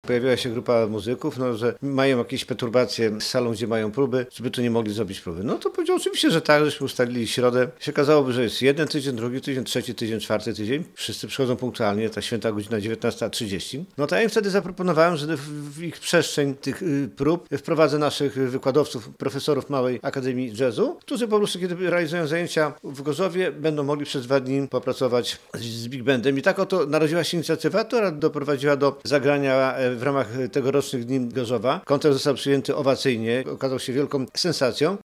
Pojawiła się grupa muzyków, że mają jakieś perturbacje z salą, gdzie mają próby, żeby tu nie mogli zrobić próby. No to powiedział oczywiście, że tak, żeśmy ustalili środę. Się okazało, że jest jeden tydzień, drugi tydzień, trzeci tydzień, czwarty tydzień. Wszyscy przychodzą punktualnie, ta święta godzina 19:30. No to ja im wtedy zaproponowałem, że w ich przestrzeń tych prób wprowadzę naszych wykładowców, profesorów Małej Akademii Jazzu, którzy po prostu, kiedy realizują zajęcia w Gorzowie, będą mogli przez 2 dni popracować z Big Bandem. I tak oto narodziła się inicjatywa, która doprowadziła do zagrania w ramach tegorocznych Dni Gorzowa. Koncert został przyjęty owacyjnie, okazał się wielką sensacją.